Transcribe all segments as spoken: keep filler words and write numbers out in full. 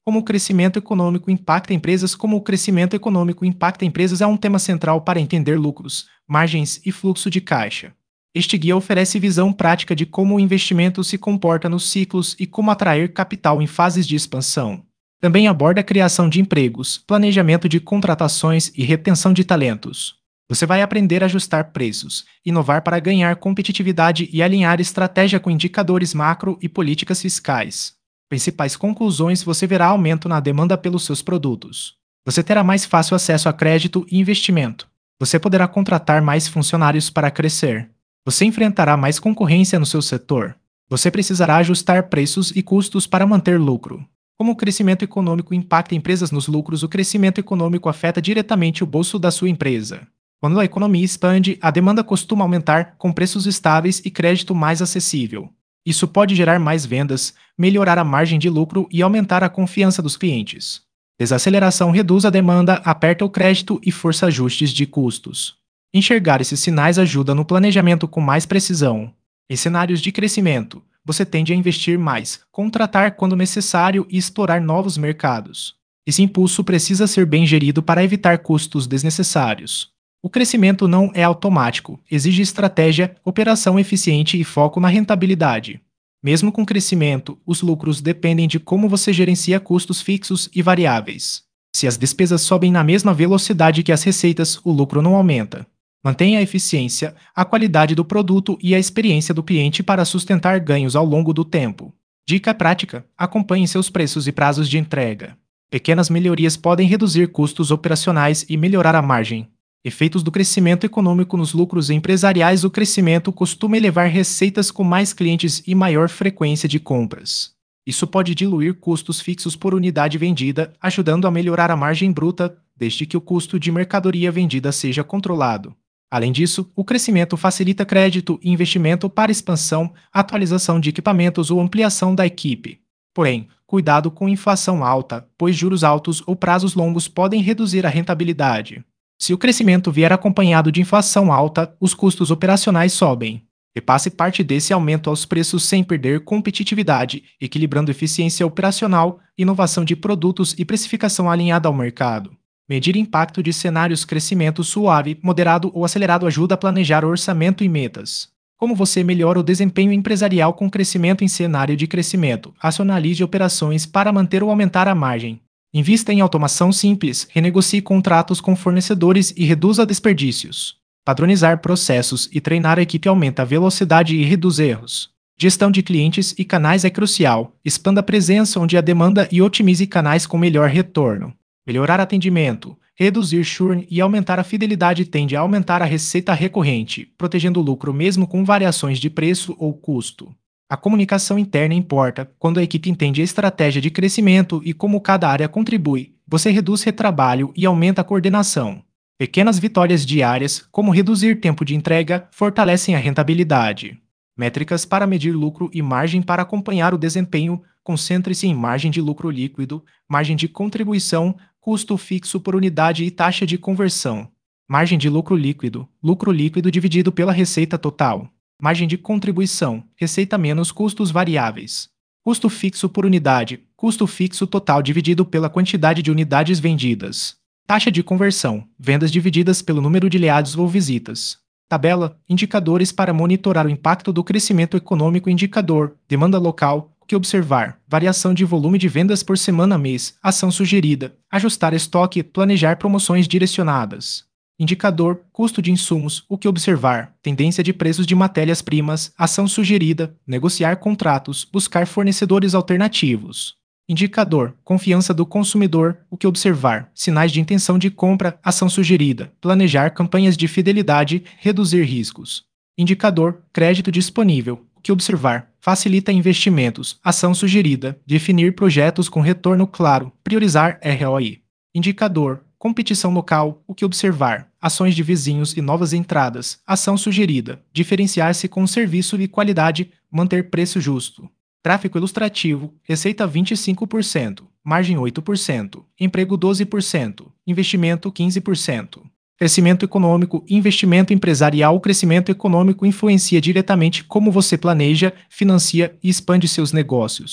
Como o crescimento econômico impacta empresas, como o crescimento econômico impacta empresas é um tema central para entender lucros, margens e fluxo de caixa. Este guia oferece visão prática de como o investimento se comporta nos ciclos e como atrair capital em fases de expansão. Também aborda a criação de empregos, planejamento de contratações e retenção de talentos. Você vai aprender a ajustar preços, inovar para ganhar competitividade e alinhar estratégia com indicadores macro e políticas fiscais. Principais conclusões: você verá aumento na demanda pelos seus produtos. Você terá mais fácil acesso a crédito e investimento. Você poderá contratar mais funcionários para crescer. Você enfrentará mais concorrência no seu setor. Você precisará ajustar preços e custos para manter lucro. Como o crescimento econômico impacta empresas nos lucros, o crescimento econômico afeta diretamente o bolso da sua empresa. Quando a economia expande, a demanda costuma aumentar, com preços estáveis e crédito mais acessível. Isso pode gerar mais vendas, melhorar a margem de lucro e aumentar a confiança dos clientes. Desaceleração reduz a demanda, aperta o crédito e força ajustes de custos. Enxergar esses sinais ajuda no planejamento com mais precisão. Em cenários de crescimento, você tende a investir mais, contratar quando necessário e explorar novos mercados. Esse impulso precisa ser bem gerido para evitar custos desnecessários. O crescimento não é automático, exige estratégia, operação eficiente e foco na rentabilidade. Mesmo com crescimento, os lucros dependem de como você gerencia custos fixos e variáveis. Se as despesas sobem na mesma velocidade que as receitas, o lucro não aumenta. Mantenha a eficiência, a qualidade do produto e a experiência do cliente para sustentar ganhos ao longo do tempo. Dica prática: acompanhe seus preços e prazos de entrega. Pequenas melhorias podem reduzir custos operacionais e melhorar a margem. Efeitos do crescimento econômico nos lucros empresariais: o crescimento costuma elevar receitas com mais clientes e maior frequência de compras. Isso pode diluir custos fixos por unidade vendida, ajudando a melhorar a margem bruta, desde que o custo de mercadoria vendida seja controlado. Além disso, o crescimento facilita crédito e investimento para expansão, atualização de equipamentos ou ampliação da equipe. Porém, cuidado com inflação alta, pois juros altos ou prazos longos podem reduzir a rentabilidade. Se o crescimento vier acompanhado de inflação alta, os custos operacionais sobem. Repasse parte desse aumento aos preços sem perder competitividade, equilibrando eficiência operacional, inovação de produtos e precificação alinhada ao mercado. Medir impacto de cenários: crescimento suave, moderado ou acelerado ajuda a planejar orçamento e metas. Como você melhora o desempenho empresarial com crescimento em cenário de crescimento? Racionalize operações para manter ou aumentar a margem. Invista em automação simples, renegocie contratos com fornecedores e reduza desperdícios. Padronizar processos e treinar a equipe aumenta a velocidade e reduz erros. Gestão de clientes e canais é crucial. Expanda a presença onde há demanda e otimize canais com melhor retorno. Melhorar atendimento, reduzir churn e aumentar a fidelidade tende a aumentar a receita recorrente, protegendo o lucro mesmo com variações de preço ou custo. A comunicação interna importa. Quando a equipe entende a estratégia de crescimento e como cada área contribui, você reduz retrabalho e aumenta a coordenação. Pequenas vitórias diárias, como reduzir tempo de entrega, fortalecem a rentabilidade. Métricas para medir lucro e margem para acompanhar o desempenho: concentre-se em margem de lucro líquido, margem de contribuição, custo fixo por unidade e taxa de conversão. Margem de lucro líquido: lucro líquido dividido pela receita total. Margem de contribuição: receita menos custos variáveis. Custo fixo por unidade: custo fixo total dividido pela quantidade de unidades vendidas. Taxa de conversão: vendas divididas pelo número de leads ou visitas. Tabela: indicadores para monitorar o impacto do crescimento econômico. Indicador: demanda local. O que observar: variação de volume de vendas por semana-mês. Ação sugerida: ajustar estoque, planejar promoções direcionadas. Indicador: custo de insumos. O que observar: tendência de preços de matérias-primas. Ação sugerida: negociar contratos, buscar fornecedores alternativos. Indicador: confiança do consumidor. O que observar: sinais de intenção de compra. Ação sugerida: planejar campanhas de fidelidade, reduzir riscos. Indicador: crédito disponível. O que observar: facilita investimentos. Ação sugerida: definir projetos com retorno claro, priorizar R O I. Indicador: competição local. O que observar: ações de vizinhos e novas entradas. Ação sugerida: diferenciar-se com serviço e qualidade, manter preço justo. Gráfico ilustrativo: receita vinte e cinco por cento, margem oito por cento, emprego doze por cento, investimento quinze por cento. Crescimento econômico e investimento empresarial. O crescimento econômico influencia diretamente como você planeja, financia e expande seus negócios.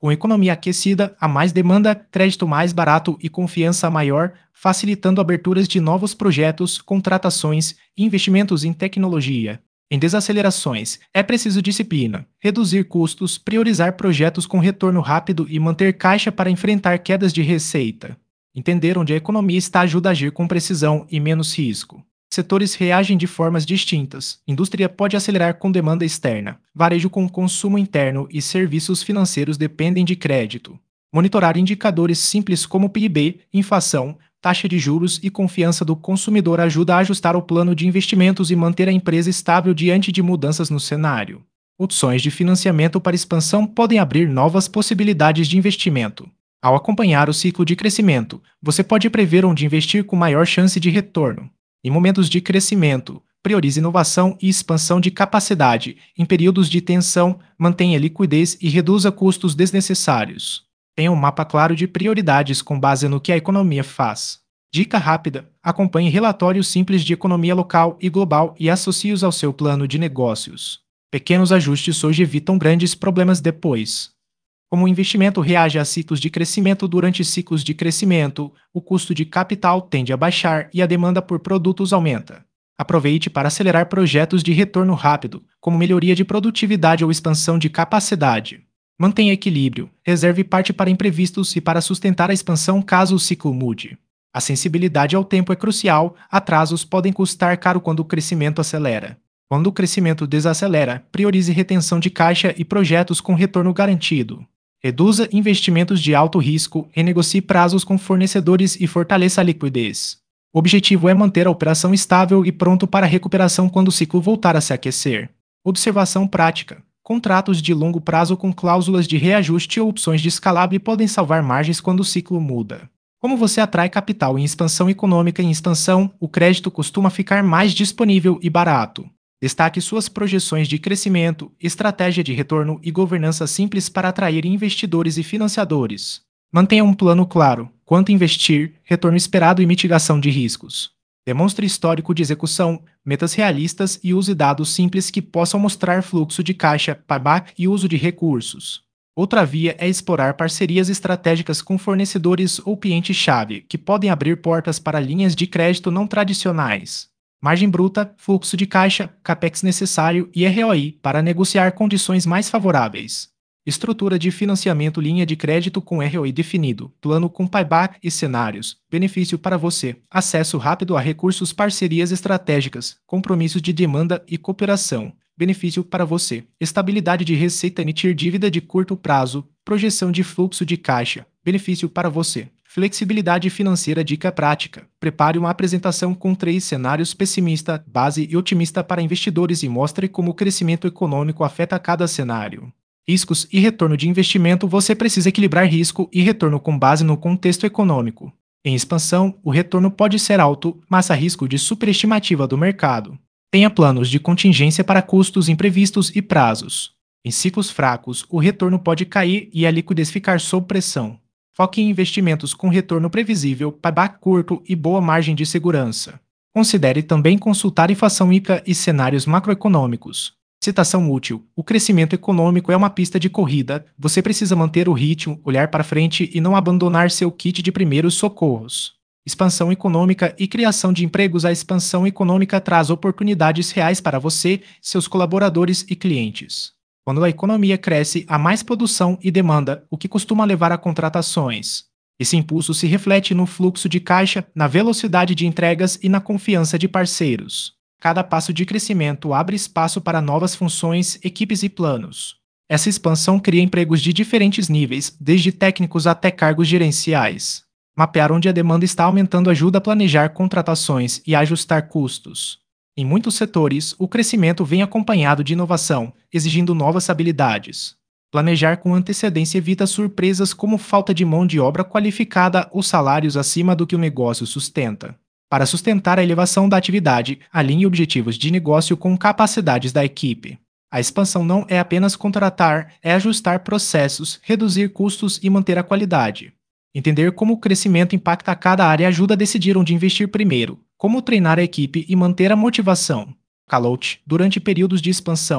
Com economia aquecida, há mais demanda, crédito mais barato e confiança maior, facilitando aberturas de novos projetos, contratações e investimentos em tecnologia. Em desacelerações, é preciso disciplina, reduzir custos, priorizar projetos com retorno rápido e manter caixa para enfrentar quedas de receita. Entender onde a economia está ajuda a agir com precisão e menos risco. Setores reagem de formas distintas. Indústria pode acelerar com demanda externa. Varejo com consumo interno e serviços financeiros dependem de crédito. Monitorar indicadores simples como P I B, inflação, taxa de juros e confiança do consumidor ajuda a ajustar o plano de investimentos e manter a empresa estável diante de mudanças no cenário. Opções de financiamento para expansão podem abrir novas possibilidades de investimento. Ao acompanhar o ciclo de crescimento, você pode prever onde investir com maior chance de retorno. Em momentos de crescimento, priorize inovação e expansão de capacidade. Em períodos de tensão, mantenha liquidez e reduza custos desnecessários. Tenha um mapa claro de prioridades com base no que a economia faz. Dica rápida: acompanhe relatórios simples de economia local e global e associe-os ao seu plano de negócios. Pequenos ajustes hoje evitam grandes problemas depois. Como o investimento reage a ciclos de crescimento durante ciclos de crescimento, o custo de capital tende a baixar e a demanda por produtos aumenta. Aproveite para acelerar projetos de retorno rápido, como melhoria de produtividade ou expansão de capacidade. Mantenha equilíbrio, reserve parte para imprevistos e para sustentar a expansão caso o ciclo mude. A sensibilidade ao tempo é crucial, atrasos podem custar caro quando o crescimento acelera. Quando o crescimento desacelera, priorize retenção de caixa e projetos com retorno garantido. Reduza investimentos de alto risco, renegocie prazos com fornecedores e fortaleça a liquidez. O objetivo é manter a operação estável e pronto para a recuperação quando o ciclo voltar a se aquecer. Observação prática: contratos de longo prazo com cláusulas de reajuste ou opções de escalável podem salvar margens quando o ciclo muda. Como você atrai capital em expansão econômica em expansão, o crédito costuma ficar mais disponível e barato. Destaque suas projeções de crescimento, estratégia de retorno e governança simples para atrair investidores e financiadores. Mantenha um plano claro: quanto investir, retorno esperado e mitigação de riscos. Demonstre histórico de execução, metas realistas e use dados simples que possam mostrar fluxo de caixa, payback e uso de recursos. Outra via é explorar parcerias estratégicas com fornecedores ou clientes-chave, que podem abrir portas para linhas de crédito não tradicionais. Margem bruta, fluxo de caixa, capex necessário e R O I para negociar condições mais favoráveis. Estrutura de financiamento: linha de crédito com R O I definido, plano com payback e cenários. Benefício para você: acesso rápido a recursos, parcerias estratégicas, compromissos de demanda e cooperação. Benefício para você: estabilidade de receita, emitir dívida de curto prazo, projeção de fluxo de caixa. Benefício para você: flexibilidade financeira. Dica prática: prepare uma apresentação com três cenários: pessimista, base e otimista para investidores e mostre como o crescimento econômico afeta cada cenário. Riscos e retorno de investimento: você precisa equilibrar risco e retorno com base no contexto econômico. Em expansão, o retorno pode ser alto, mas há risco de superestimativa do mercado. Tenha planos de contingência para custos imprevistos e prazos. Em ciclos fracos, o retorno pode cair e a liquidez ficar sob pressão. Foque em investimentos com retorno previsível, payback curto e boa margem de segurança. Considere também consultar inflação I P C A e cenários macroeconômicos. Citação útil: o crescimento econômico é uma pista de corrida, você precisa manter o ritmo, olhar para frente e não abandonar seu kit de primeiros socorros. Expansão econômica e criação de empregos: a expansão econômica traz oportunidades reais para você, seus colaboradores e clientes. Quando a economia cresce, há mais produção e demanda, o que costuma levar a contratações. Esse impulso se reflete no fluxo de caixa, na velocidade de entregas e na confiança de parceiros. Cada passo de crescimento abre espaço para novas funções, equipes e planos. Essa expansão cria empregos de diferentes níveis, desde técnicos até cargos gerenciais. Mapear onde a demanda está aumentando ajuda a planejar contratações e a ajustar custos. Em muitos setores, o crescimento vem acompanhado de inovação, exigindo novas habilidades. Planejar com antecedência evita surpresas como falta de mão de obra qualificada ou salários acima do que o negócio sustenta. Para sustentar a elevação da atividade, alinhe objetivos de negócio com capacidades da equipe. A expansão não é apenas contratar, é ajustar processos, reduzir custos e manter a qualidade. Entender como o crescimento impacta cada área ajuda a decidir onde investir primeiro, como treinar a equipe e manter a motivação. Call-out: durante períodos de expansão,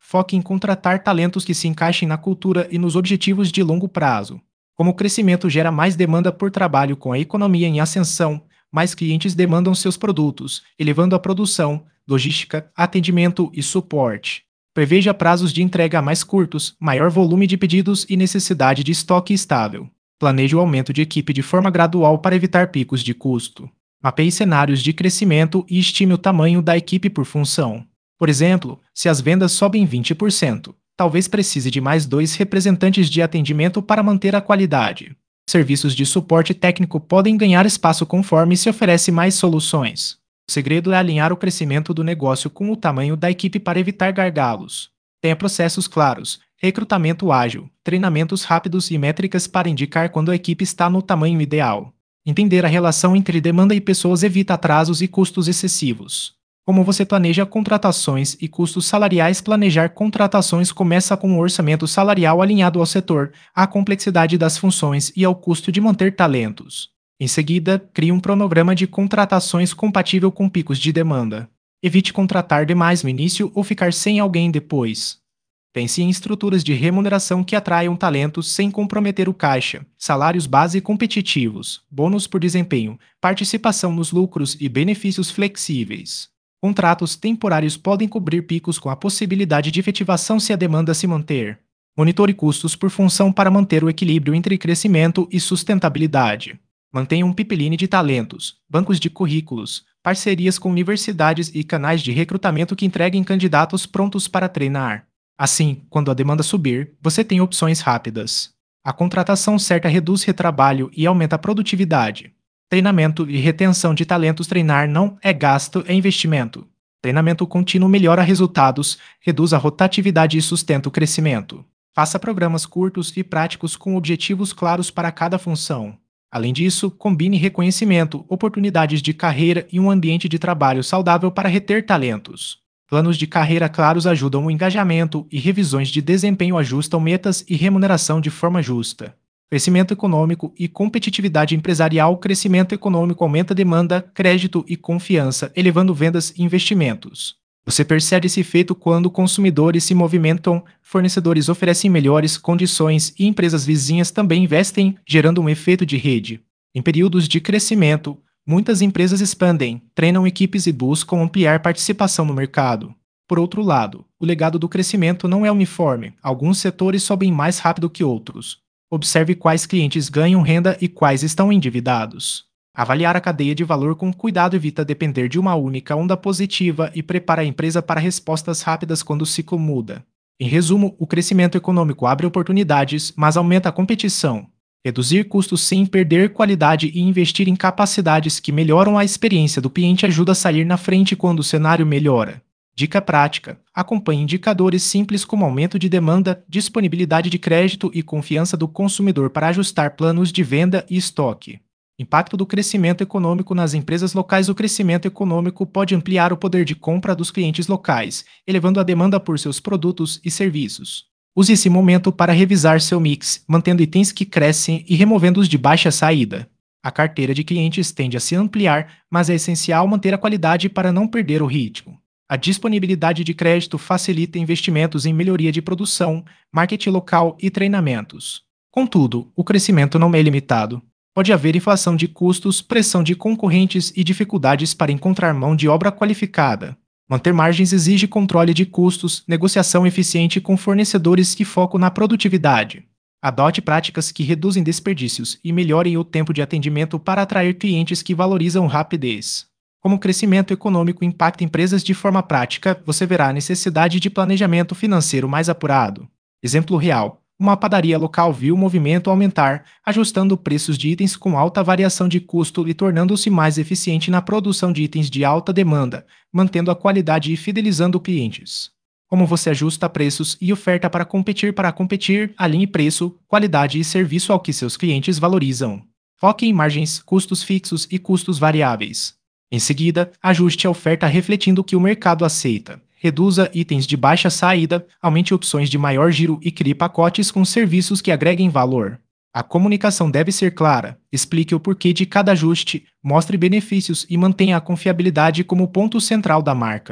foque em contratar talentos que se encaixem na cultura e nos objetivos de longo prazo. Como o crescimento gera mais demanda por trabalho com a economia em ascensão, mais clientes demandam seus produtos, elevando a produção, logística, atendimento e suporte. Preveja prazos de entrega mais curtos, maior volume de pedidos e necessidade de estoque estável. Planeje o aumento de equipe de forma gradual para evitar picos de custo. Mapeie cenários de crescimento e estime o tamanho da equipe por função. Por exemplo, se as vendas sobem vinte por cento, talvez precise de mais dois representantes de atendimento para manter a qualidade. Serviços de suporte técnico podem ganhar espaço conforme se oferece mais soluções. O segredo é alinhar o crescimento do negócio com o tamanho da equipe para evitar gargalos. Tenha processos claros, recrutamento ágil, treinamentos rápidos e métricas para indicar quando a equipe está no tamanho ideal. Entender a relação entre demanda e pessoas evita atrasos e custos excessivos. Como você planeja contratações e custos salariais? Planejar contratações começa com um orçamento salarial alinhado ao setor, à complexidade das funções e ao custo de manter talentos. Em seguida, crie um cronograma de contratações compatível com picos de demanda. Evite contratar demais no início ou ficar sem alguém depois. Pense em estruturas de remuneração que atraiam talentos sem comprometer o caixa, salários base competitivos, bônus por desempenho, participação nos lucros e benefícios flexíveis. Contratos temporários podem cobrir picos com a possibilidade de efetivação se a demanda se manter. Monitore custos por função para manter o equilíbrio entre crescimento e sustentabilidade. Mantenha um pipeline de talentos, bancos de currículos, parcerias com universidades e canais de recrutamento que entreguem candidatos prontos para treinar. Assim, quando a demanda subir, você tem opções rápidas. A contratação certa reduz retrabalho e aumenta a produtividade. Treinamento e retenção de talentos. Treinar não é gasto, é investimento. Treinamento contínuo melhora resultados, reduz a rotatividade e sustenta o crescimento. Faça programas curtos e práticos com objetivos claros para cada função. Além disso, combine reconhecimento, oportunidades de carreira e um ambiente de trabalho saudável para reter talentos. Planos de carreira claros ajudam o engajamento e revisões de desempenho ajustam metas e remuneração de forma justa. Crescimento econômico e competitividade empresarial. Crescimento econômico aumenta a demanda, crédito e confiança, elevando vendas e investimentos. Você percebe esse efeito quando consumidores se movimentam, fornecedores oferecem melhores condições e empresas vizinhas também investem, gerando um efeito de rede. Em períodos de crescimento, muitas empresas expandem, treinam equipes e buscam ampliar participação no mercado. Por outro lado, o legado do crescimento não é uniforme, alguns setores sobem mais rápido que outros. Observe quais clientes ganham renda e quais estão endividados. Avaliar a cadeia de valor com cuidado evita depender de uma única onda positiva e prepara a empresa para respostas rápidas quando o ciclo muda. Em resumo, o crescimento econômico abre oportunidades, mas aumenta a competição. Reduzir custos sem perder qualidade e investir em capacidades que melhoram a experiência do cliente ajuda a sair na frente quando o cenário melhora. Dica prática: acompanhe indicadores simples como aumento de demanda, disponibilidade de crédito e confiança do consumidor para ajustar planos de venda e estoque. Impacto do crescimento econômico nas empresas locais. O crescimento econômico pode ampliar o poder de compra dos clientes locais, elevando a demanda por seus produtos e serviços. Use esse momento para revisar seu mix, mantendo itens que crescem e removendo os de baixa saída. A carteira de clientes tende a se ampliar, mas é essencial manter a qualidade para não perder o ritmo. A disponibilidade de crédito facilita investimentos em melhoria de produção, marketing local e treinamentos. Contudo, o crescimento não é ilimitado. Pode haver inflação de custos, pressão de concorrentes e dificuldades para encontrar mão de obra qualificada. Manter margens exige controle de custos, negociação eficiente com fornecedores e foco na produtividade. Adote práticas que reduzem desperdícios e melhorem o tempo de atendimento para atrair clientes que valorizam rapidez. Como o crescimento econômico impacta empresas de forma prática, você verá a necessidade de planejamento financeiro mais apurado. Exemplo real: uma padaria local viu o movimento aumentar, ajustando preços de itens com alta variação de custo e tornando-se mais eficiente na produção de itens de alta demanda, mantendo a qualidade e fidelizando clientes. Como você ajusta preços e oferta para competir? Para competir, alinhe preço, qualidade e serviço ao que seus clientes valorizam. Foque em margens, custos fixos e custos variáveis. Em seguida, ajuste a oferta refletindo o que o mercado aceita. Reduza itens de baixa saída, aumente opções de maior giro e crie pacotes com serviços que agreguem valor. A comunicação deve ser clara, explique o porquê de cada ajuste, mostre benefícios e mantenha a confiabilidade como ponto central da marca.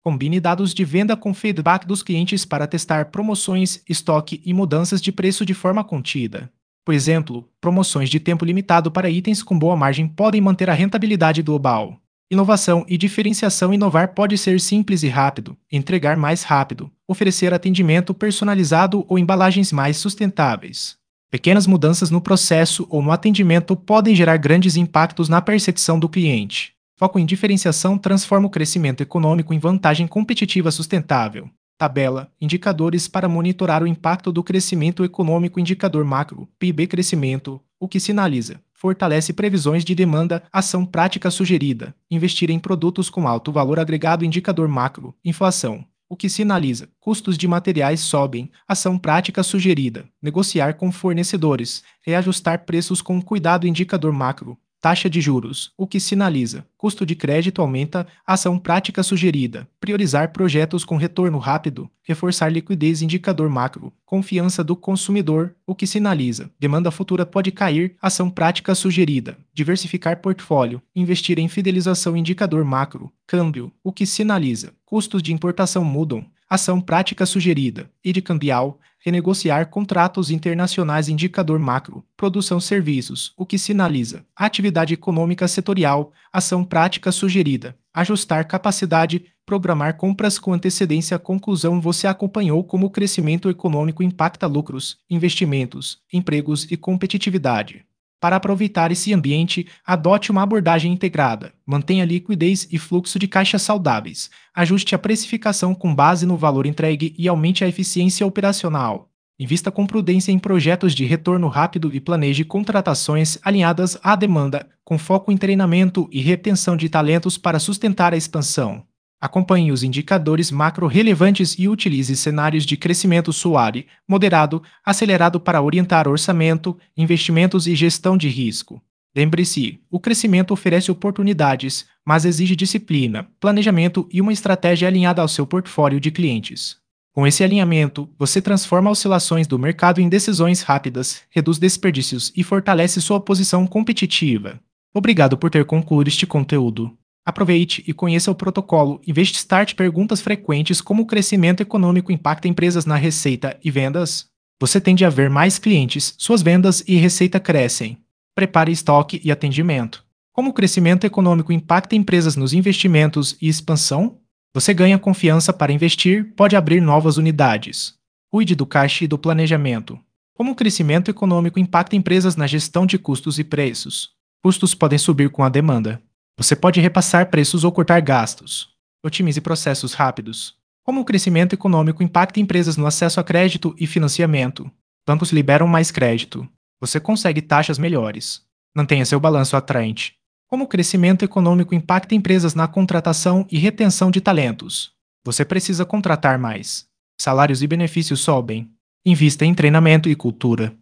Combine dados de venda com feedback dos clientes para testar promoções, estoque e mudanças de preço de forma contida. Por exemplo, promoções de tempo limitado para itens com boa margem podem manter a rentabilidade global. Inovação e diferenciação. Inovar pode ser simples e rápido, entregar mais rápido, oferecer atendimento personalizado ou embalagens mais sustentáveis. Pequenas mudanças no processo ou no atendimento podem gerar grandes impactos na percepção do cliente. Foco em diferenciação transforma o crescimento econômico em vantagem competitiva sustentável. Tabela: indicadores para monitorar o impacto do crescimento econômico. Indicador macro, P I B. Crescimento, o que sinaliza: fortalece previsões de demanda. Ação prática sugerida: investir em produtos com alto valor agregado. Indicador macro, inflação, o que sinaliza: custos de materiais sobem. Ação prática sugerida: negociar com fornecedores, reajustar preços com cuidado. Indicador macro, taxa de juros, o que sinaliza: custo de crédito aumenta. Ação prática sugerida: priorizar projetos com retorno rápido, reforçar liquidez. Indicador macro, confiança do consumidor, o que sinaliza: demanda futura pode cair. Ação prática sugerida: diversificar portfólio, investir em fidelização. Indicador macro, câmbio, o que sinaliza: custos de importação mudam. Ação prática sugerida: I D cambial, renegociar contratos internacionais. Indicador macro, produção serviços, o que sinaliza: atividade econômica setorial. Ação prática sugerida: ajustar capacidade, programar compras com antecedência. Conclusão: você acompanhou como o crescimento econômico impacta lucros, investimentos, empregos e competitividade. Para aproveitar esse ambiente, adote uma abordagem integrada, mantenha liquidez e fluxo de caixa saudáveis, ajuste a precificação com base no valor entregue e aumente a eficiência operacional. Invista com prudência em projetos de retorno rápido e planeje contratações alinhadas à demanda, com foco em treinamento e retenção de talentos para sustentar a expansão. Acompanhe os indicadores macro relevantes e utilize cenários de crescimento suave, moderado, acelerado para orientar orçamento, investimentos e gestão de risco. Lembre-se, o crescimento oferece oportunidades, mas exige disciplina, planejamento e uma estratégia alinhada ao seu portfólio de clientes. Com esse alinhamento, você transforma oscilações do mercado em decisões rápidas, reduz desperdícios e fortalece sua posição competitiva. Obrigado por ter concluído este conteúdo. Aproveite e conheça o protocolo InvestStart. Perguntas frequentes: como o crescimento econômico impacta empresas na receita e vendas? Você tende a ver mais clientes, suas vendas e receita crescem. Prepare estoque e atendimento. Como o crescimento econômico impacta empresas nos investimentos e expansão? Você ganha confiança para investir, pode abrir novas unidades. Cuide do caixa e do planejamento. Como o crescimento econômico impacta empresas na gestão de custos e preços? Custos podem subir com a demanda. Você pode repassar preços ou cortar gastos. Otimize processos rápidos. Como o crescimento econômico impacta empresas no acesso a crédito e financiamento? Bancos liberam mais crédito. Você consegue taxas melhores. Mantenha seu balanço atraente. Como o crescimento econômico impacta empresas na contratação e retenção de talentos? Você precisa contratar mais. Salários e benefícios sobem. Invista em treinamento e cultura.